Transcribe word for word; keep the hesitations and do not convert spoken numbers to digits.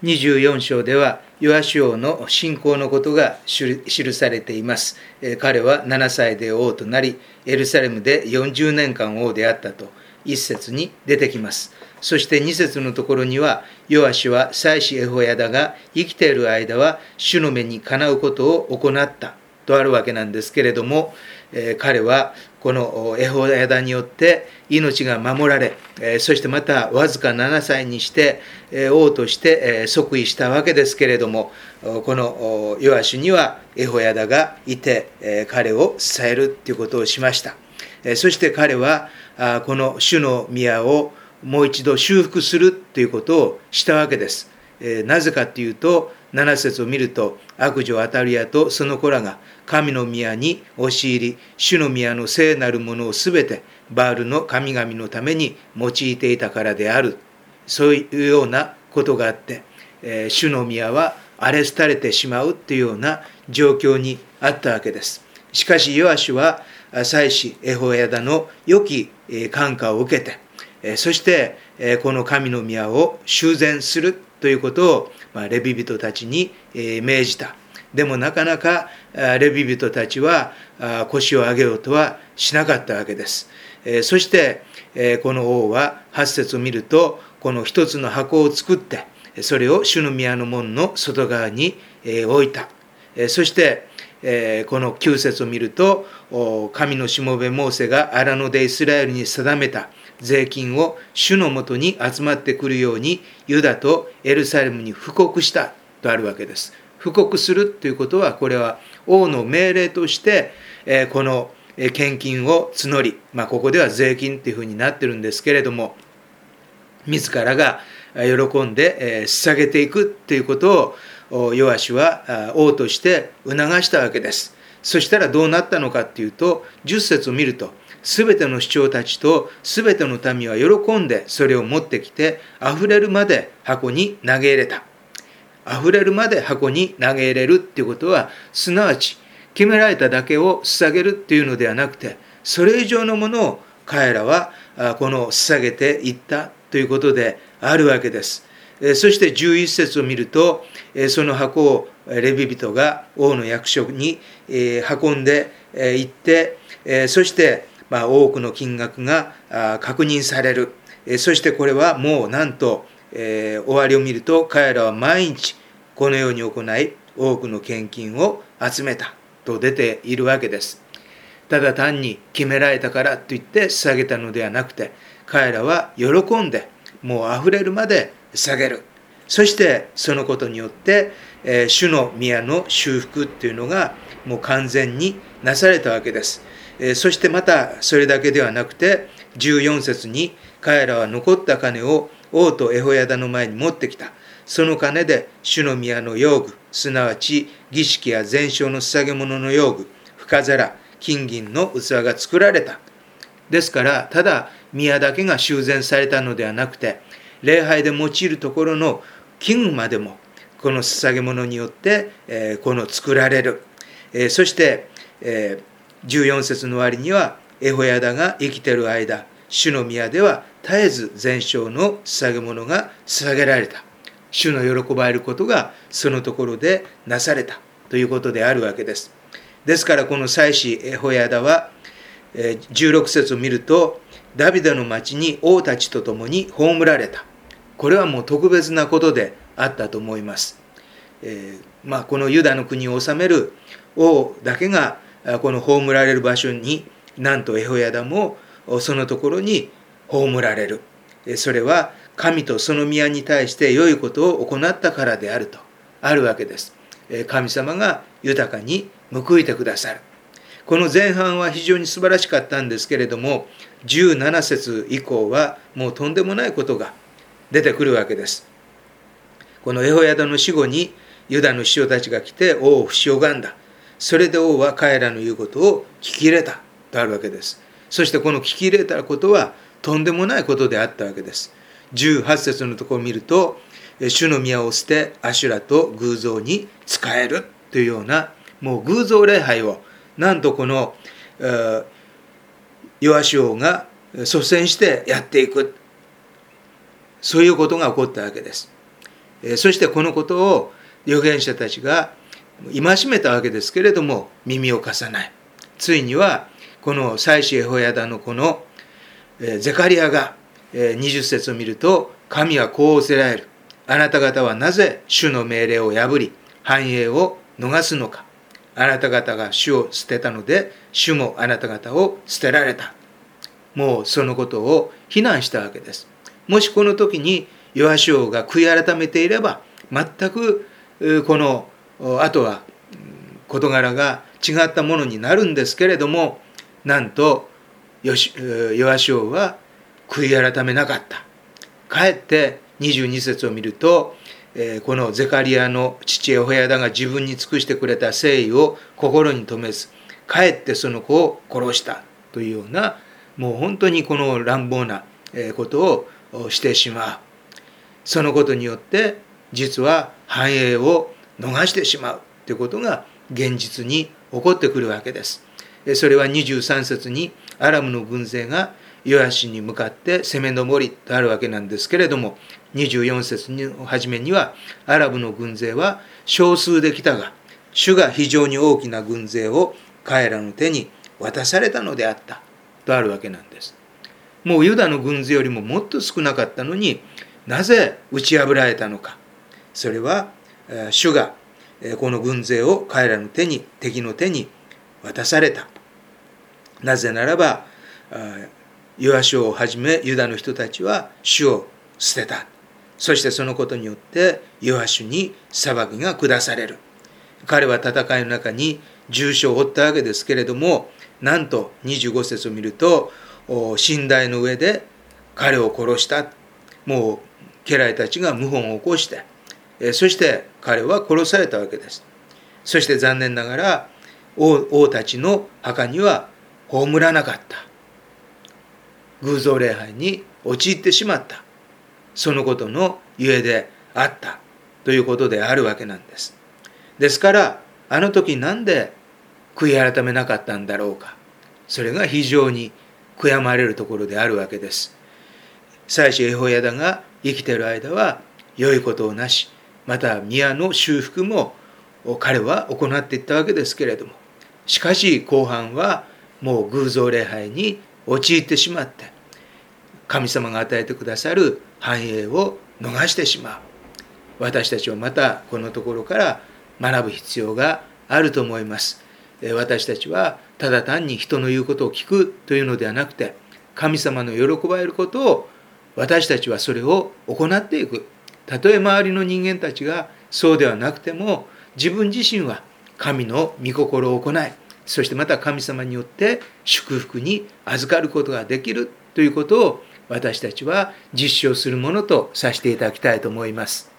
にじゅうよん章ではヨアシュ王の信仰のことが記されています。彼はななさいで王となり、エルサレムでよんじゅうねんかん王であったと一節に出てきます。そして二節のところには、ヨアシュは祭司エホヤダが生きている間は主の目にかなうことを行ったとあるわけなんですけれども、えー、彼はこのエホヤダによって命が守られ、えー、そしてまたわずかななさいにして、えー、王として、えー、即位したわけですけれども、このヨアシュにはエホヤダがいて、えー、彼を支えるということをしました。えー、そして彼はあこの主の宮をもう一度修復するということをしたわけです。えー、なぜかというと、なな節を見ると、悪女アタリアとその子らが神の宮に押し入り、主の宮の聖なるものをすべてバールの神々のために用いていたからである。そういうようなことがあって、えー、主の宮は荒れ廃れてしまうというような状況にあったわけです。しかしヨアシュは祭司エホヤダの良き感化を受けて、そしてこの神の宮を修繕するということをレビ人たちに命じた。でもなかなかレビ人たちは腰を上げようとはしなかったわけです。そしてこの王ははち節を見ると、この一つの箱を作ってそれを主の宮の門の外側に置いた。そしてこのきゅう節を見ると、神のしもべモーセが荒野でイスラエルに定めた税金を主のもとに集まってくるようにユダとエルサレムに布告したとあるわけです。布告するということは、これは王の命令としてこの献金を募り、まあ、ここでは税金というふうになってるんですけれども、自らが喜んで捧げていくということをヨアシュは王として促したわけです。そしたらどうなったのかというと、じゅっ節を見ると、すべての首長たちとすべての民は喜んでそれを持ってきて、あふれるまで箱に投げ入れた。あふれるまで箱に投げ入れるっていうことは、すなわち決められただけを捧げるっていうのではなくて、それ以上のものを彼らはこの捧げていったということであるわけです。そしてじゅういち節を見ると、その箱をレビ人が王の役所に運んでいって、そして多くの金額が確認される。そしてこれはもうなんと終わりを見ると、彼らは毎日このように行い多くの献金を集めたと出ているわけです。ただ単に決められたからといって捧げたのではなくて、彼らは喜んでもうあふれるまで捧げる。そしてそのことによって、えー、主の宮の修復というのがもう完全になされたわけです。えー、そしてまたそれだけではなくて、じゅうよん節に彼らは残った金を王とエホヤダの前に持ってきた。その金で主の宮の用具、すなわち儀式や全焼の捧げ物の用具、深皿、金銀の器が作られた。ですからただ宮だけが修繕されたのではなくて、礼拝で用いるところの器具までもこの捧げ物によって、えー、この作られる。えー、そして、えー、じゅうよん節の終わりには、エホヤダが生きている間、主の宮では絶えず全焼の捧げ物が捧げられた。主の喜ばれることがそのところでなされたということであるわけです。ですからこの祭司エホヤダは、えー、じゅうろく節を見ると、ダビデの町に王たちと共に葬られた。これはもう特別なことであったと思います。えーまあ、このユダの国を治める王だけがこの葬られる場所に、なんとエホヤダもそのところに葬られる。それは神とその宮に対して良いことを行ったからであるとあるわけです。神様が豊かに報いてくださる。この前半は非常に素晴らしかったんですけれども、じゅうなな節以降はもうとんでもないことが出てくるわけです。このエホヤダの死後にユダの首長たちが来て王を不死拝んだ。それで王は彼らの言うことを聞き入れたとあるわけです。そしてこの聞き入れたことはとんでもないことであったわけです。じゅうはち節のところを見ると、主の宮を捨てアシュラと偶像に仕えるというような、もう偶像礼拝をなんとこのヨアシュ王が率先してやっていく、そういうことが起こったわけです。 そしてこのことを預言者たちが戒めたわけですけれども、耳を貸さない。ついにはこの祭司エホヤダのこのゼカリヤがにじゅっ節を見ると、神はこう仰せられる。あなた方はなぜ主の命令を破り繁栄を逃すのか。あなた方が主を捨てたので、主もあなた方を捨てられた。もうそのことを非難したわけです。もしこの時にヨアシ王が悔い改めていれば、全くこのあとは事柄が違ったものになるんですけれども、なんとヨアシ王は悔い改めなかった。かえってにじゅうに節を見ると、このゼカリヤの父エホヤダが自分に尽くしてくれた誠意を心に留めず、かえってその子を殺したというような、もう本当にこの乱暴なことをしてしまう。そのことによって実は繁栄を逃してしまうということが現実に起こってくるわけです。それはにじゅうさん節にアラムの軍勢がヨアシに向かって攻め上りとあるわけなんですけれども、にじゅうよん節の初めにはアラブの軍勢は少数で来たが、主が非常に大きな軍勢を彼らの手に渡されたのであったとあるわけなんです。もうユダの軍勢よりももっと少なかったのに、なぜ打ち破られたのか。それは主がこの軍勢を彼らの手に、敵の手に渡された。なぜならばヨアシをはじめユダの人たちは主を捨てた。そしてそのことによってヨアシに裁きが下される。彼は戦いの中に重傷を負ったわけですけれども、なんとにじゅうご節を見ると、寝台の上で彼を殺した。もう家来たちが謀反を起こして、そして彼は殺されたわけです。そして残念ながら 王, 王たちの墓には葬らなかった。偶像礼拝に陥ってしまった。そのことのゆえであったということであるわけなんです。ですからあの時なんで悔い改めなかったんだろうか。それが非常に悔やまれるところであるわけです。祭司エホヤダが生きている間は良いことをなし、また宮の修復も彼は行っていったわけですけれども、しかし後半はもう偶像礼拝に陥ってしまって、神様が与えてくださる繁栄を逃してしまう。私たちはまたこのところから学ぶ必要があると思います。私たちはただ単に人の言うことを聞くというのではなくて、神様の喜ばれることを私たちはそれを行っていく。たとえ周りの人間たちがそうではなくても、自分自身は神の御心を行い、そしてまた神様によって祝福に預かることができるということを私たちは実証するものとさせていただきたいと思います。